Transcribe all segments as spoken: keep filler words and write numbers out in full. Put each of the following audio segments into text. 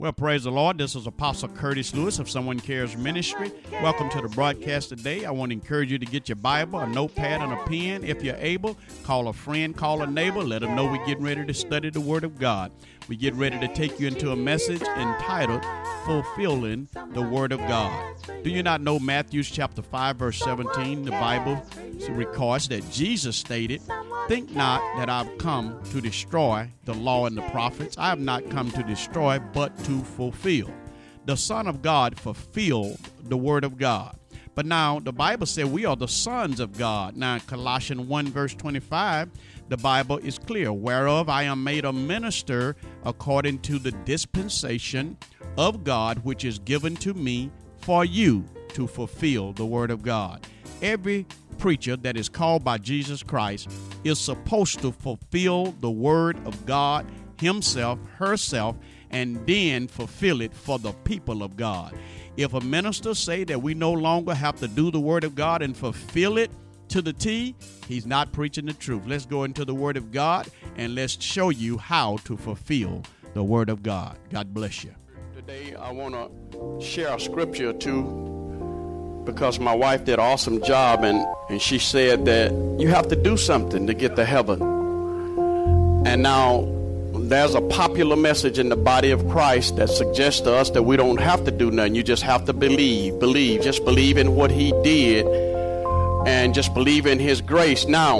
Well, praise the Lord. This is Apostle Curtis Lewis of Someone Cares Ministry. Welcome to the broadcast today. I want to encourage you to get your Bible, a notepad, and a pen. If you're able, call a friend, call a neighbor. Let them know we're getting ready to study the Word of God. We get ready to take you into a message entitled Fulfilling the Word of God. Do you not know Matthew chapter five, verse seventeen? The Bible records that Jesus stated, "Think not that I've come to destroy the law and the prophets. I have not come to destroy, but to fulfill." The Son of God fulfilled the Word of God. But now the Bible said we are the sons of God. Now in Colossians one, verse twenty-five, the Bible is clear, "Whereof I am made a minister according to the dispensation of God, which is given to me for you to fulfill the Word of God." Every preacher that is called by Jesus Christ is supposed to fulfill the Word of God himself, herself, and then fulfill it for the people of God. If a minister say that we no longer have to do the Word of God and fulfill it to the T, he's not preaching the truth. Let's go into the Word of God and let's show you how to fulfill the Word of God. God bless you. Today I want to share a scripture or two because my wife did an awesome job, and, and she said that you have to do something to get to heaven. And now there's a popular message in the body of Christ that suggests to us that we don't have to do nothing. You just have to believe, believe, just believe in what he did and just believe in his grace. Now,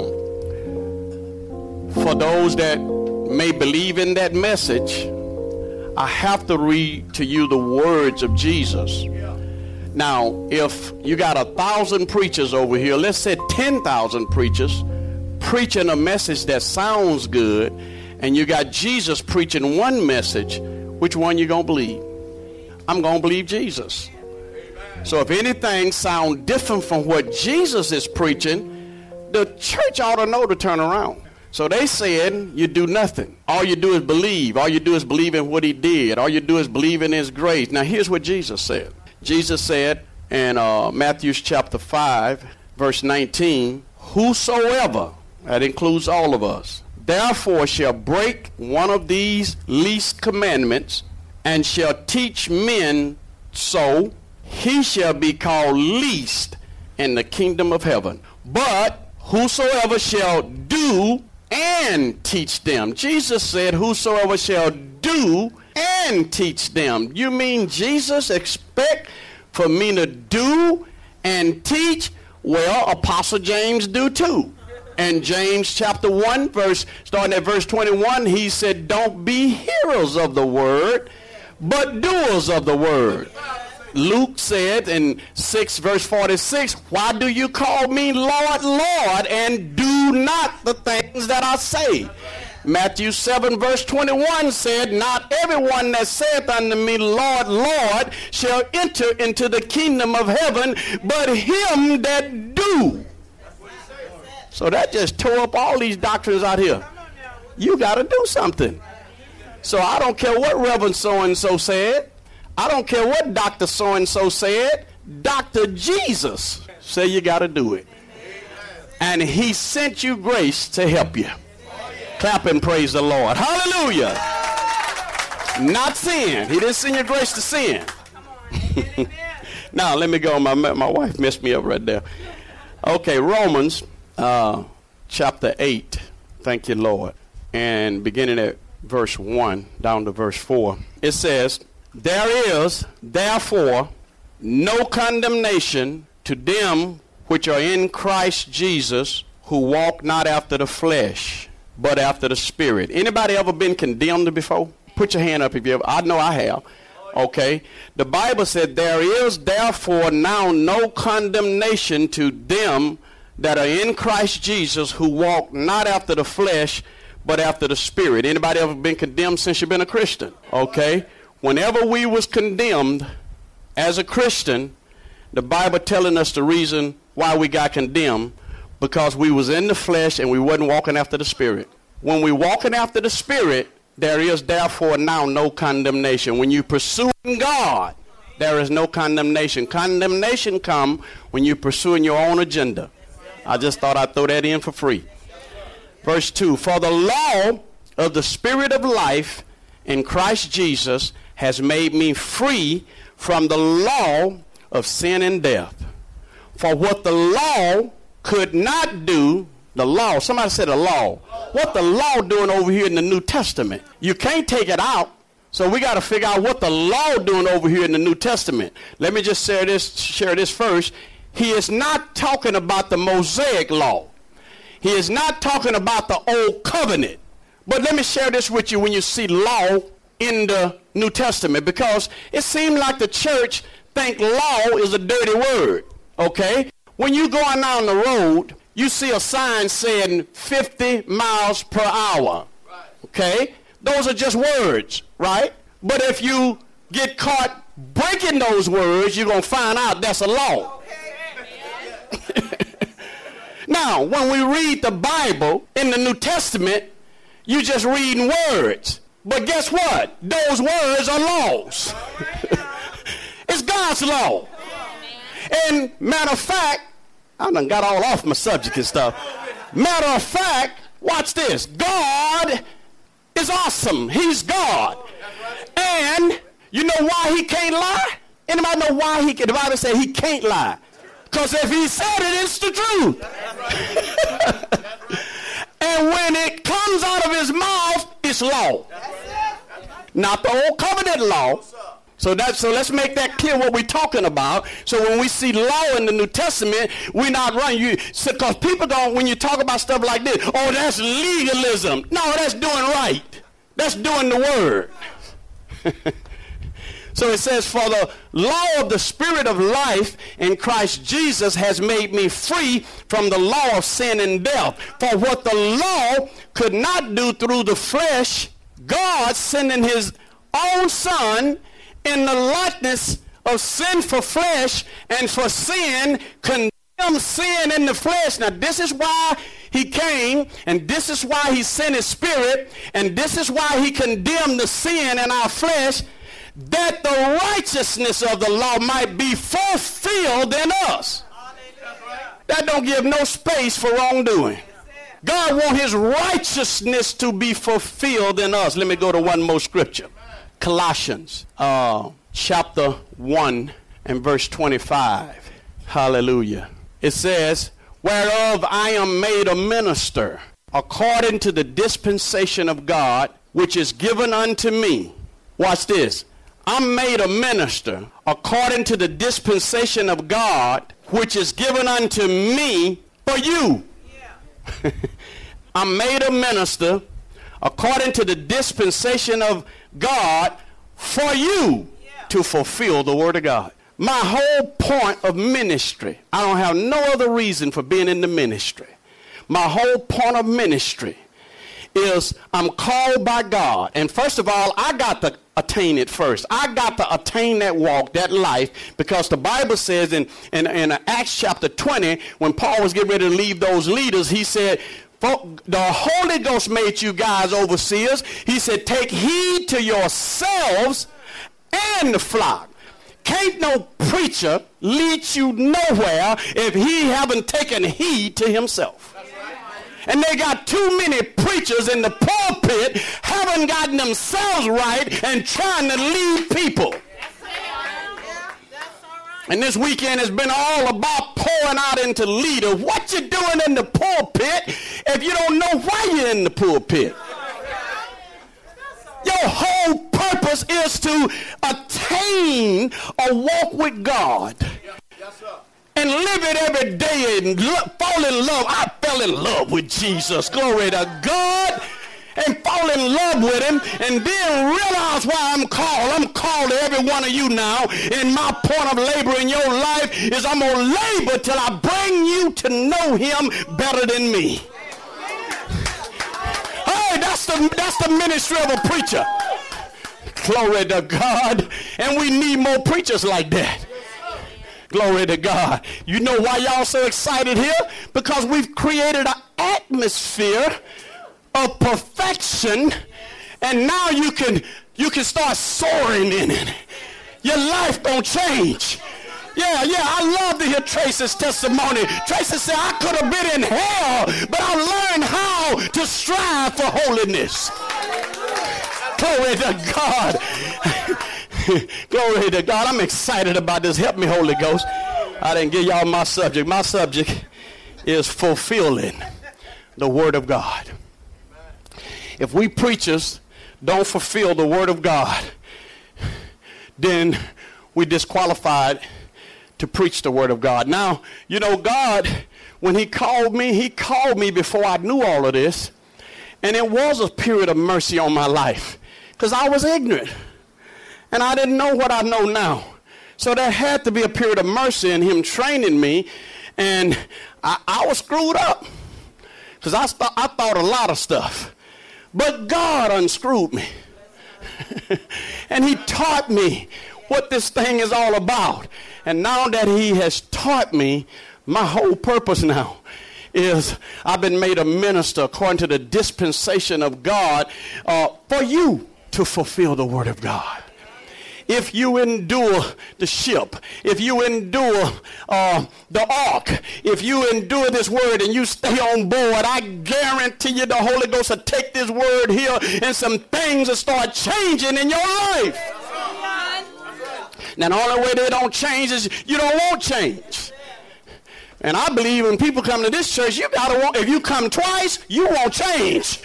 for those that may believe in that message, I have to read to you the words of Jesus. Now, if you got a thousand preachers over here, let's say ten thousand preachers preaching a message that sounds good, and you got Jesus preaching one message, which one you gonna believe? I'm gonna believe Jesus. So if anything sounds different from what Jesus is preaching, the church ought to know to turn around. So they said, you do nothing. All you do is believe. All you do is believe in what he did. All you do is believe in his grace. Now here's what Jesus said. Jesus said in uh, Matthew chapter five, verse nineteen, "Whosoever," that includes all of us, "therefore shall break one of these least commandments and shall teach men so, he shall be called least in the kingdom of heaven. But whosoever shall do and teach them." Jesus said, "Whosoever shall do and teach them." You mean Jesus expect for me to do and teach? Well, Apostle James do too. And James chapter one, verse starting at verse twenty-one, he said, "Don't be hearers of the word, but doers of the word." Luke said in six verse forty-six, "Why do you call me Lord, Lord, and do not the things that I say?" Matthew seven verse twenty-one said, "Not everyone that saith unto me, Lord, Lord, shall enter into the kingdom of heaven, but him that do." So that just tore up all these doctrines out here. You got to do something. So I don't care what Reverend so-and-so said. I don't care what Doctor so-and-so said. Doctor Jesus said you got to do it. And he sent you grace to help you. Clap and praise the Lord. Hallelujah. Not sin. He didn't send you grace to sin. Now, let me go. My, my wife messed me up right there. Okay, Romans uh, chapter eight. Thank you, Lord. And beginning at verse one down to verse four. It says, "There is therefore no condemnation to them which are in Christ Jesus, who walk not after the flesh, but after the Spirit." Anybody ever been condemned before? Put your hand up if you ever. I know I have. Okay. The Bible said, "There is therefore now no condemnation to them that are in Christ Jesus, who walk not after the flesh, but after the Spirit." Anybody ever been condemned since you've been a Christian? Okay. Whenever we was condemned as a Christian, the Bible telling us the reason why we got condemned, because we was in the flesh and we wasn't walking after the Spirit. When we walking after the Spirit, there is therefore now no condemnation. When you pursuing God, there is no condemnation. Condemnation come when you're pursuing your own agenda. I just thought I'd throw that in for free. Verse two, "For the law of the Spirit of life in Christ Jesus has made me free from the law of sin and death. For what the law could not do, the law, somebody said the law. What the law doing over here in the New Testament? You can't take it out. So we got to figure out what the law doing over here in the New Testament. Let me just share this, share this first. He is not talking about the Mosaic law. He is not talking about the old covenant. But let me share this with you when you see law in the New Testament, because it seems like the church think law is a dirty word, okay? When you going down the road, you see a sign saying fifty miles per hour, okay? Those are just words, right? But if you get caught breaking those words, you're going to find out that's a law. Now, when we read the Bible in the New Testament, you just reading words. But guess what? Those words are laws. It's God's law. And matter of fact, I done got all off my subject and stuff. Matter of fact, watch this. God is awesome. He's God. And you know why he can't lie? Anybody know why he can? The Bible says he can't lie. Because if he said it, it's the truth. And when it comes out of his mouth, it's law. Not the old covenant law. So that so let's make that clear what we're talking about. So when we see law in the New Testament, we're not running you because so, people don't, when you talk about stuff like this, oh, that's legalism. No, that's doing right. That's doing the word. So it says, for the law of the Spirit of life in Christ Jesus has made me free from the law of sin and death. For what the law could not do through the flesh, God sending his own Son in the likeness of sinful flesh, and for sin condemned sin in the flesh. Now this is why he came, and this is why he sent his Spirit, and this is why he condemned the sin in our flesh, that the righteousness of the law might be fulfilled in us. That don't give no space for wrongdoing. God wants his righteousness to be fulfilled in us. Let me go to one more scripture. Colossians uh, chapter one and verse twenty-five. Hallelujah. It says, whereof I am made a minister according to the dispensation of God, which is given unto me. Watch this. I'm made a minister according to the dispensation of God, which is given unto me for you. Yeah. I'm made a minister according to the dispensation of God for you, yeah, to fulfill the word of God. My whole point of ministry, I don't have no other reason for being in the ministry. My whole point of ministry is I'm called by God. And first of all, I got to attain it first. I got to attain that walk, that life, because the Bible says in, in, in Acts chapter twenty, when Paul was getting ready to leave those leaders, he said, the Holy Ghost made you guys overseers. He said, take heed to yourselves and the flock. Can't no preacher lead you nowhere if he haven't taken heed to himself. And they got too many preachers in the pulpit haven't gotten themselves right and trying to lead people. And this weekend has been all about pouring out into leaders. What you doing in the pulpit if you don't know why you're in the pulpit? Your whole purpose is to attain a walk with God. And live it every day and lo- fall in love. I fell in love with Jesus. Glory to God. And fall in love with him. And then realize why I'm called. I'm called to every one of you now. And my point of labor in your life is I'm going to labor till I bring you to know him better than me. Hey, that's the, that's the ministry of a preacher. Glory to God. And we need more preachers like that. Glory to God. You know why y'all so excited here? Because we've created an atmosphere of perfection, and now you can you can start soaring in it. Your life gonna change. Yeah, yeah, I love to hear Tracy's testimony. Tracy said, I could have been in hell, but I learned how to strive for holiness. Glory to God. Glory to God. I'm excited about this. Help me, Holy Ghost. I didn't give y'all my subject. My subject is fulfilling the word of God. If we preachers don't fulfill the word of God, then we disqualified to preach the word of God. Now, you know, God, when he called me, he called me before I knew all of this. And it was a period of mercy on my life because I was ignorant and I didn't know what I know now. So there had to be a period of mercy in him training me. And I, I was screwed up because I, th- I thought a lot of stuff. But God unscrewed me. And he taught me what this thing is all about. And now that he has taught me, my whole purpose now is I've been made a minister according to the dispensation of God uh, for you to fulfill the word of God. If you endure the ship, if you endure uh, the ark, if you endure this word and you stay on board, I guarantee you the Holy Ghost will take this word here and some things will start changing in your life. Now, the only way they don't change is you don't want change. And I believe when people come to this church, you gotta want, if you come twice, you won't change.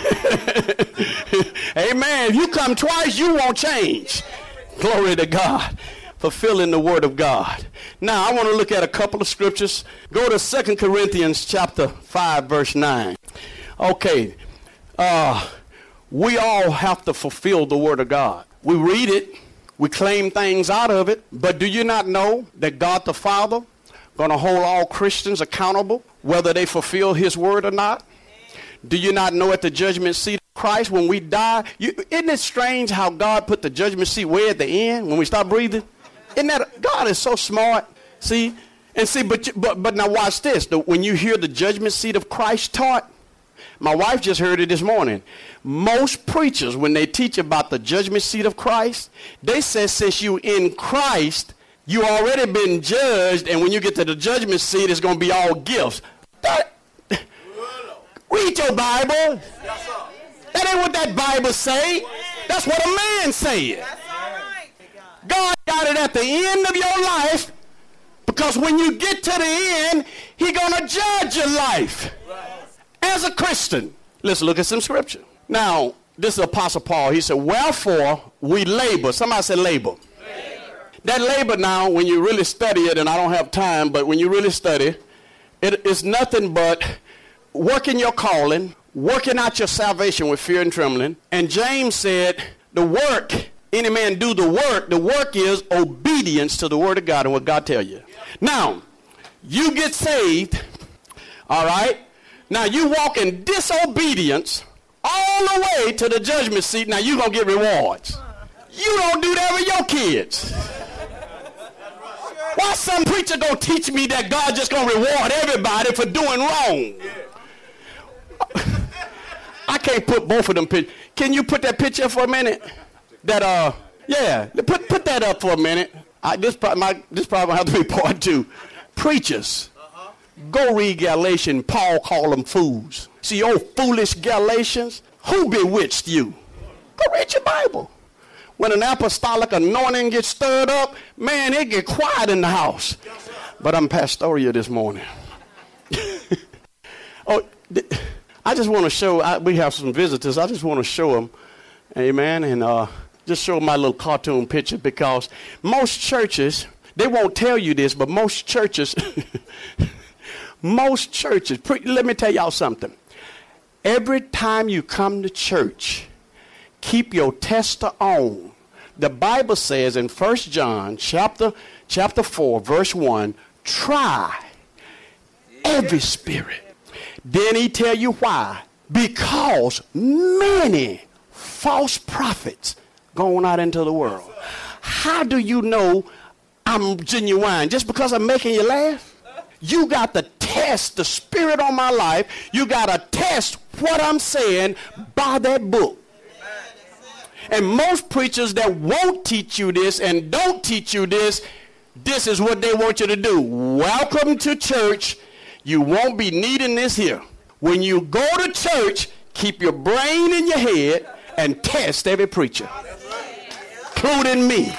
Amen. If you come twice, you won't change. Glory to God. Fulfilling the word of God. Now, I want to look at a couple of scriptures. Go to Second Corinthians chapter five, verse nine. Okay. Uh, we all have to fulfill the word of God. We read it. We claim things out of it. But do you not know that God the Father going to hold all Christians accountable, whether they fulfill his word or not? Do you not know at the judgment seat of Christ when we die? You, isn't it strange how God put the judgment seat way at the end when we stop breathing? Isn't that, God is so smart. See, and see, but, but, but now watch this. The, when you hear the judgment seat of Christ taught, my wife just heard it this morning. Most preachers, when they teach about the judgment seat of Christ, they say since you in Christ, you already been judged, and when you get to the judgment seat, it's going to be all gifts. That, read your Bible. That ain't what that Bible say. That's what a man said. God got it at the end of your life, because when you get to the end, he's going to judge your life as a Christian. Let's look at some scripture. Now, this is Apostle Paul. He said, wherefore we labor. Somebody said labor. That labor now, when you really study it, and I don't have time, but when you really study, it is nothing but working your calling, working out your salvation with fear and trembling. And James said, the work, any man do the work, the work is obedience to the word of God and what God tell you. Now, you get saved, all right? Now, you walk in disobedience all the way to the judgment seat. Now, you're going to get rewards. You don't do that with your kids. Why some preacher gonna teach me that God just gonna reward everybody for doing wrong? I can't put both of them pictures. Can you put that picture up for a minute? That uh, yeah, put put that up for a minute. I, this probably my, this probably gonna have to be part two. Preachers, go read Galatians. Paul called them fools. See, oh foolish Galatians, who bewitched you? Go read your Bible. When an apostolic anointing gets stirred up, man, it get quiet in the house. But I'm pastoral this morning. oh, I just want to show, I, we have some visitors. I just want to show them, amen, and uh, just show my little cartoon picture, because most churches, they won't tell you this, but most churches, most churches, pre- let me tell y'all something. Every time you come to church, keep your tester on. The Bible says in First John chapter chapter four, verse one, try every spirit. Then he tell you why. Because many false prophets going out into the world. How do you know I'm genuine? Just because I'm making you laugh? You got to test the spirit on my life. You got to test what I'm saying by that book. And most preachers that won't teach you this and don't teach you this, this is what they want you to do. Welcome to church. You won't be needing this here. When you go to church, keep your brain in your head and test every preacher. including me.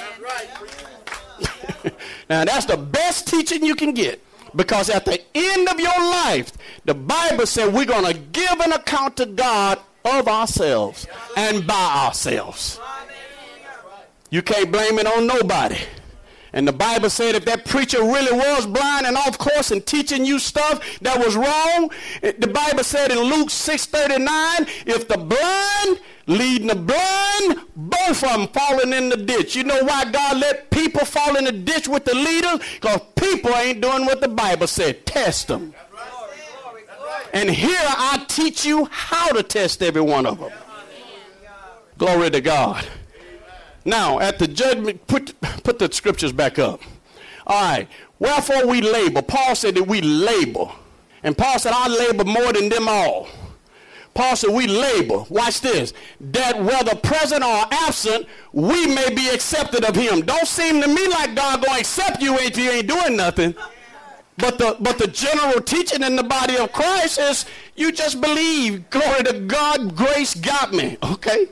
Now, that's the best teaching you can get, because at the end of your life, the Bible said we're going to give an account to God of ourselves and by ourselves. You can't blame it on nobody. And the Bible said if that preacher really was blind and off course and teaching you stuff that was wrong, the Bible said in Luke six thirty-nine, if the blind leading the blind, both of them falling in the ditch. You know why God let people fall in the ditch with the leaders? Because people ain't doing what the Bible said. Test them. And here I teach you how to test every one of them. Glory to God. Now, at the judgment, put, put the scriptures back up. All right. Wherefore we labor. Paul said that we labor. And Paul said, I labor more than them all. Paul said, we labor. Watch this. That whether present or absent, we may be accepted of him. Don't seem to me like God going to accept you if you ain't doing nothing. But the, but the general teaching in the body of Christ is you just believe. Glory to God, grace got me. Okay?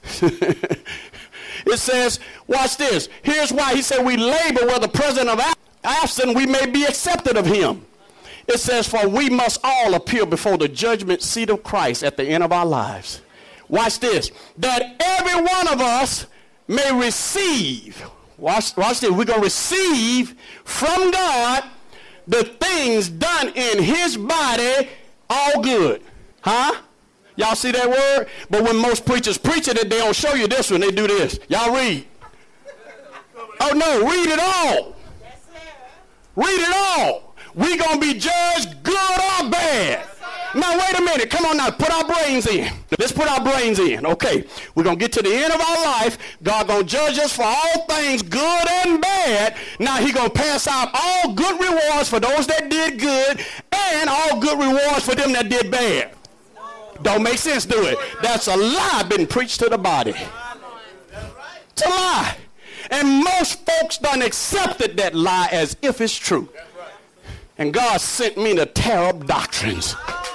It says, watch this. Here's why he said we labor whether present or absent, we may be accepted of him. It says, for we must all appear before the judgment seat of Christ at the end of our lives. Watch this. That every one of us may receive. Watch, watch this. We're going to receive from God the things done in his body, all good. Huh? Y'all see that word? But when most preachers preach it, they don't show you this one. They do this. Y'all read. Oh, no. Read it all. Read it all. We're going to be judged good or bad. Now, wait a minute. Come on now. Put our brains in. Let's put our brains in. Okay. We're going to get to the end of our life. God going to judge us for all things good and bad. Now, he going to pass out all good rewards for those that did good and all good rewards for them that did bad. Don't make sense, do it? That's a lie been preached to the body. It's a lie. And most folks done accepted that lie as if it's true. And God sent me to tear up doctrines.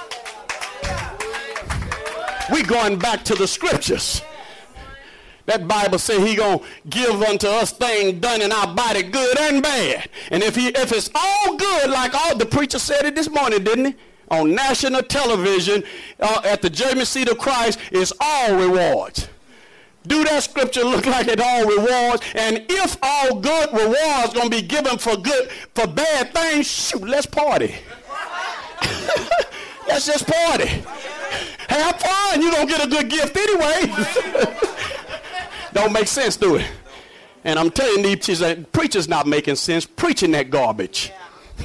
We going back to the scriptures. That Bible said he going to give unto us things done in our body, good and bad. And if he, if it's all good, like all the preacher said it this morning, didn't he? On national television, uh, at the judgment seat of Christ, is all rewards. Do that scripture look like it all rewards? And if all good rewards going to be given for good, for bad things, shoot, let's party. Let's just party. Have fun. You're going to get a good gift anyway. Don't make sense, do it? And I'm telling you, these preachers not making sense, preaching that garbage.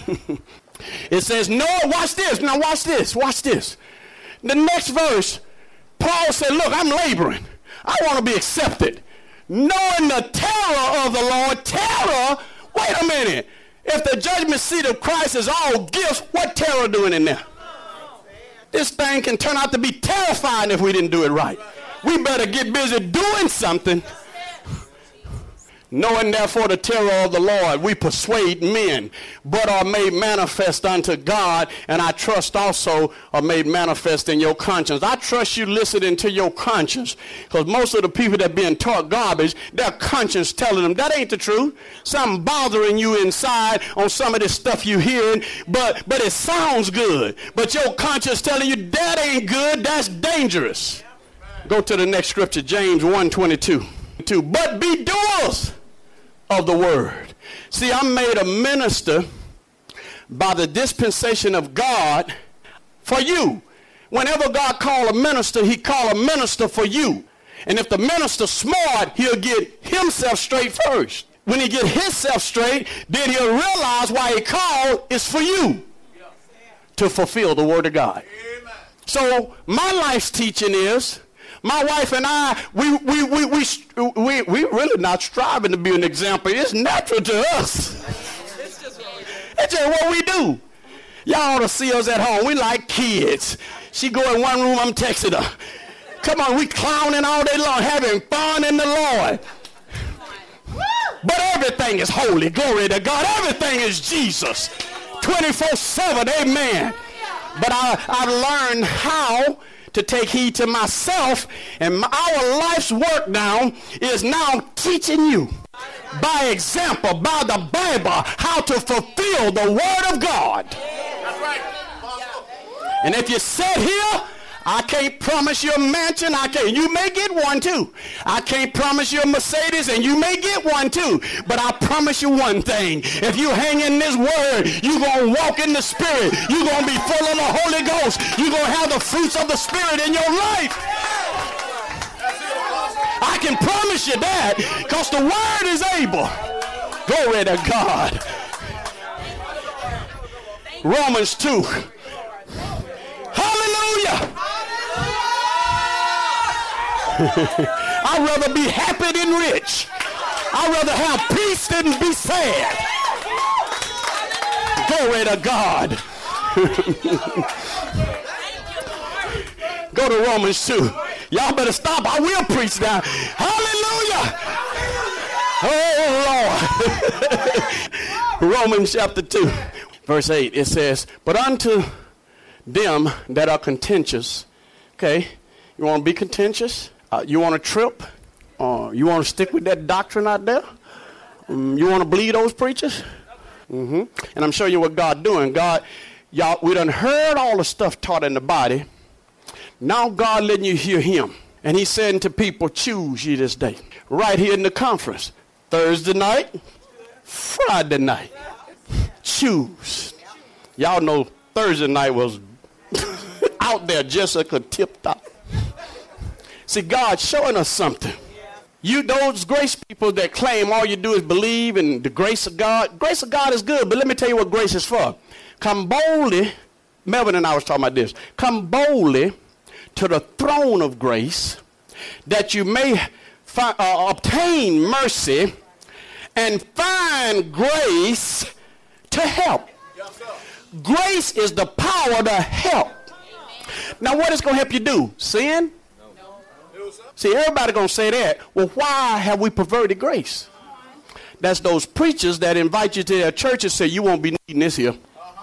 It says, no, watch this. Now watch this. Watch this. The next verse, Paul said, look, I'm laboring. I want to be accepted. Knowing the terror of the Lord. Terror? Wait a minute. If the judgment seat of Christ is all gifts, what terror doing in there? This thing can turn out to be terrifying if we didn't do it right. We better get busy doing something. Knowing therefore the terror of the Lord, we persuade men, but are made manifest unto God, and I trust also are made manifest in your conscience. I trust you listening to your conscience, because most of the people that being taught garbage, their conscience telling them that ain't the truth. Something bothering you inside on some of this stuff you hearing, but but it sounds good. But your conscience telling you that ain't good, that's dangerous. Go to the next scripture, James one twenty-two. But be doers of the word. See, I'm made a minister by the dispensation of God for you. Whenever God call a minister, he call a minister for you. And if the minister's smart, he'll get himself straight first. When he get himself straight, then he'll realize why he called is for you to fulfill the word of God. So my life's teaching is, my wife and I, we we we we we we really not striving to be an example. It's natural to us. It's just what we do. Y'all ought to see us at home. We like kids. She go in one room, I'm texting her. Come on, we clowning all day long, having fun in the Lord. But everything is holy. Glory to God. Everything is Jesus. twenty-four seven, amen. But I, I've learned how to take heed to myself, and my, our life's work now is now teaching you by example, by the Bible, how to fulfill the Word of God. That's right. And if you sit here, I can't promise you a mansion. I can't. You may get one too. I can't promise you a Mercedes, and you may get one too. But I promise you one thing: if you hang in this Word, you're gonna walk in the Spirit. You're gonna be full of the Holy Ghost. You're gonna have the fruits of the Spirit in your life. I can promise you that, because the Word is able. Glory to God. Romans two. Hallelujah. I'd rather be happy than rich. I'd rather have peace than be sad. Glory to God. Go to Romans two. Y'all better stop. I will preach now. Hallelujah. Oh, Lord. Romans chapter two, verse eight. It says, but unto them that are contentious. Okay. You want to be contentious? Uh, you want to trip? Uh, you want to stick with that doctrine out there? Um, you want to believe those preachers? Mm-hmm. And I'm showing you what God doing. God, y'all, we done heard all the stuff taught in the body. Now God letting you hear him. And he's saying to people, choose ye this day. Right here in the conference. Thursday night, Friday night. Choose. Y'all know Thursday night was out there. Jessica tipped up. See, God's showing us something. You, those grace people that claim all you do is believe in the grace of God. Grace of God is good, but let me tell you what grace is for. Come boldly. Melvin and I was talking about this. Come boldly to the throne of grace, that you may fi- uh, obtain mercy and find grace to help. Yes, grace is the power to help. Now, what is going to help you do? Sin? No. See, everybody going to say that. Well, why have we perverted grace? That's those preachers that invite you to their church and say, you won't be needing this here.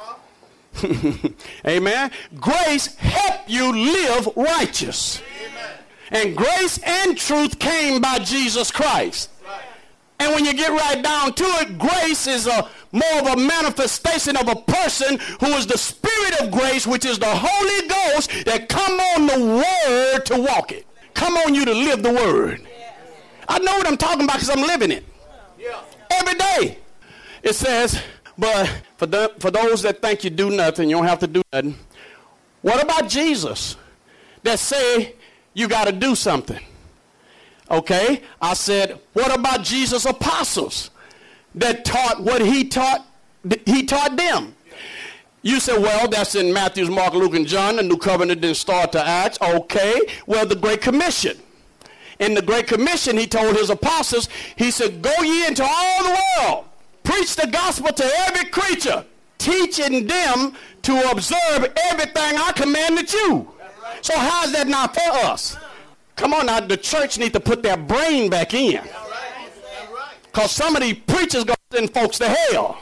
Amen. Grace help you live righteous. Amen. And grace and truth came by Jesus Christ. Right. And when you get right down to it, grace is a more of a manifestation of a person who is the Spirit of grace, which is the Holy Ghost that come on the Word to walk it. Come on you to live the Word. Yeah. I know what I'm talking about because I'm living it. Yeah. Every day. It says, but for, the, for those that think you do nothing, you don't have to do nothing. What about Jesus that say you got to do something? Okay, I said, what about Jesus' apostles that taught what he taught? He taught them. You said, well, that's in Matthew, Mark, Luke, and John. The new covenant didn't start to Acts. Okay, well, the Great Commission. In the Great Commission, he told his apostles, he said, go ye into all the world. Preach the gospel to every creature, teaching them to observe everything I commanded you. So how is that not for us? Come on now, the church need to put their brain back in. Because some of these preachers go send folks to hell.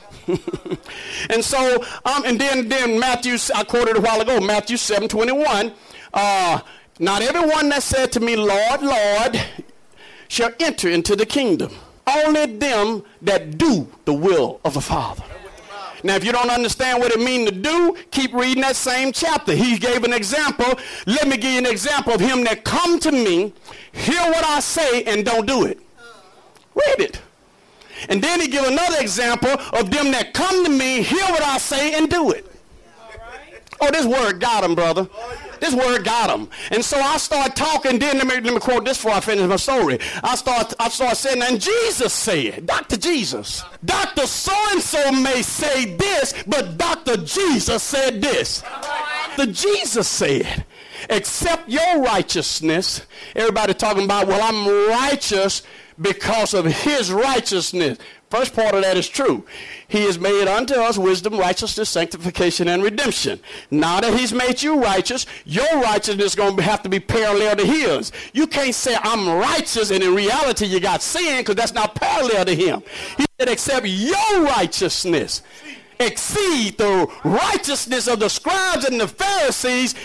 And so, um, and then, then Matthew, I quoted a while ago, Matthew seven twenty-one. Uh, not everyone that said to me, Lord, Lord, shall enter into the kingdom. Only them that do the will of the Father. Now, if you don't understand what it means to do, keep reading that same chapter. He gave an example. Let me give you an example of him that come to me, hear what I say, and don't do it. Read it. And then he give another example of them that come to me, hear what I say, and do it. Oh, this word got him, brother. This word got him. And so I start talking. Then let me, let me quote this before I finish my story. I start, I start saying, and Jesus said, Doctor Jesus, Doctor So-and-so may say this, but Doctor Jesus said this. The Jesus said, except your righteousness. Everybody talking about, well, I'm righteous because of his righteousness. First part of that is true. He has made unto us wisdom, righteousness, sanctification, and redemption. Now that he's made you righteous, your righteousness is going to have to be parallel to his. You can't say I'm righteous and in reality you got sin, because that's not parallel to him. He said except your righteousness exceed the righteousness of the scribes and the Pharisees, Doctor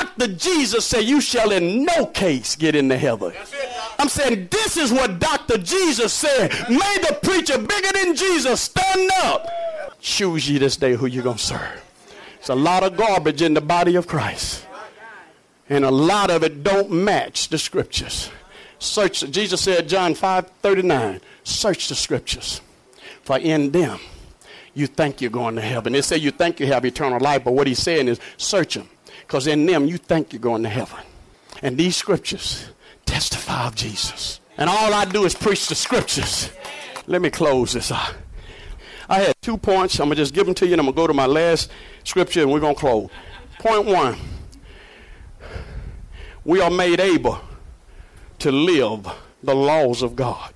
Doctor Jesus said, you shall in no case get into heaven. I'm saying this is what Doctor Jesus said. May the preacher bigger than Jesus stand up. Choose ye this day who you're going to serve. It's a lot of garbage in the body of Christ. And a lot of it don't match the scriptures. Search, Jesus said, John five thirty-nine, search the scriptures, for in them you think you're going to heaven. They say you think you have eternal life, but what he's saying is search them, because in them you think you're going to heaven. And these scriptures testify of Jesus. And all I do is preach the scriptures. Let me close this out. I had two points. I'm going to just give them to you, and I'm going to go to my last scripture, and we're going to close. Point one, we are made able to live the laws of God.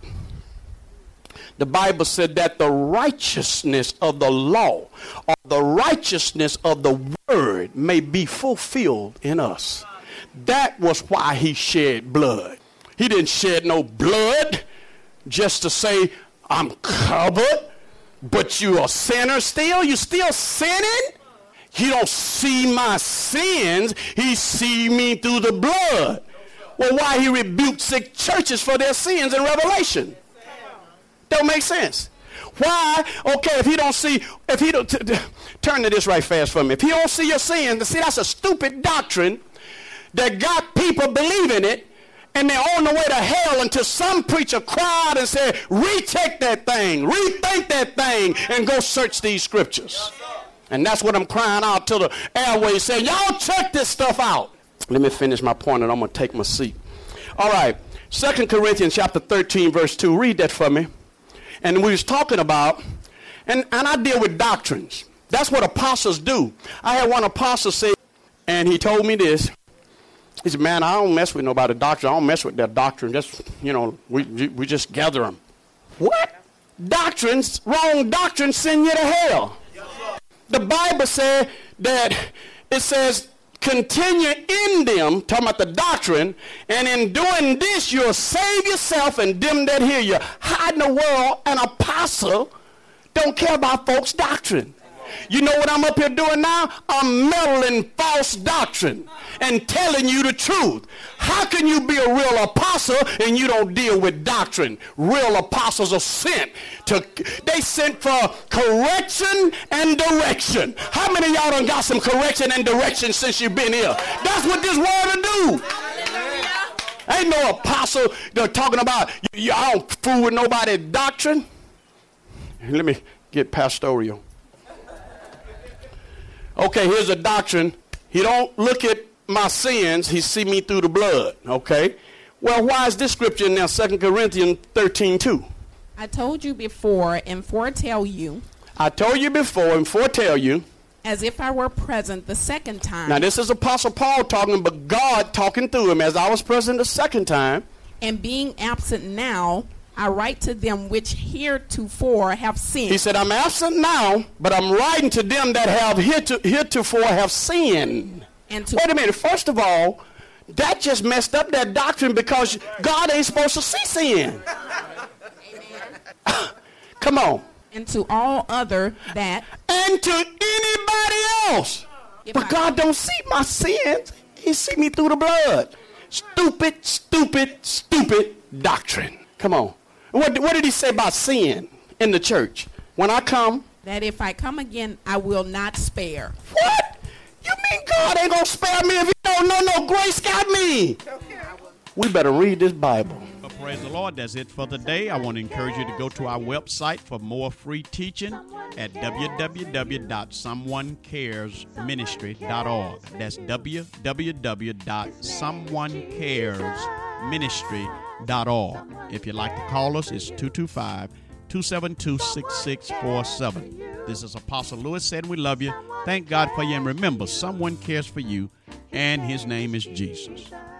The Bible said that the righteousness of the law, or the righteousness of the word, may be fulfilled in us. That was why he shed blood. He didn't shed no blood just to say, I'm covered, but you are a sinner still. You still sinning? You don't see my sins. He see me through the blood. Well, why he rebuked sick churches for their sins in Revelation? Don't make sense. Why? Okay, if he don't see, if he don't, t- t- turn to this right fast for me. If he don't see your sins, see, that's a stupid doctrine that got people believing it, and they're on the way to hell until some preacher cried and said, retake that thing, rethink that thing, and go search these scriptures. And that's what I'm crying out to the airways, saying, y'all check this stuff out. Let me finish my point, and I'm going to take my seat. All right, Second Corinthians chapter thirteen, verse two. Read that for me. And we was talking about, and, and I deal with doctrines. That's what apostles do. I had one apostle say, and he told me this. He said, man, I don't mess with nobody doctrine. I don't mess with their doctrine. Just, you know, we, we just gather them. What? Doctrines, wrong doctrines send you to hell. The Bible said that it says, continue in them, talking about the doctrine, and in doing this, you'll save yourself and them that hear you. How in the world an apostle don't care about folks' doctrine? You know what I'm up here doing now? I'm meddling false doctrine and telling you the truth. How can you be a real apostle and you don't deal with doctrine? Real apostles are sent to, they sent for correction and direction. How many of y'all done got some correction and direction since you've been here? That's what this word will do. Ain't no apostle they're talking about, you, you, I don't fool with nobody's doctrine. Let me get pastoral. Okay, here's a doctrine. He don't look at my sins. He see me through the blood. Okay. Well, why is this scripture in there? Second Corinthians thirteen two. I told you before and foretell you. I told you before and foretell you. As if I were present the second time. Now, this is Apostle Paul talking, but God talking through him. As I was present the second time. And being absent now, I write to them which heretofore have sinned. He said, I'm absent now, but I'm writing to them that have heretofore have sinned. And to Wait a minute. First of all, that just messed up that doctrine because God ain't supposed to see sin. Come on. And to all other that. And to anybody else. But God don't see my sins. He see me through the blood. Stupid, stupid, stupid doctrine. Come on. What, what did he say about sin in the church? When I come. That if I come again, I will not spare. What? You mean God ain't going to spare me if you don't know no grace got me? We better read this Bible. Well, praise the Lord. That's it for the day. I want to encourage you to go to our website for more free teaching at w w w dot someone cares ministry dot org. That's w w w dot someone cares ministry dot org. If you'd like to call us, it's two two five, two seven two, six six four seven. This is Apostle Lewis saying we love you. Thank God for you. And remember, someone cares for you, and his name is Jesus.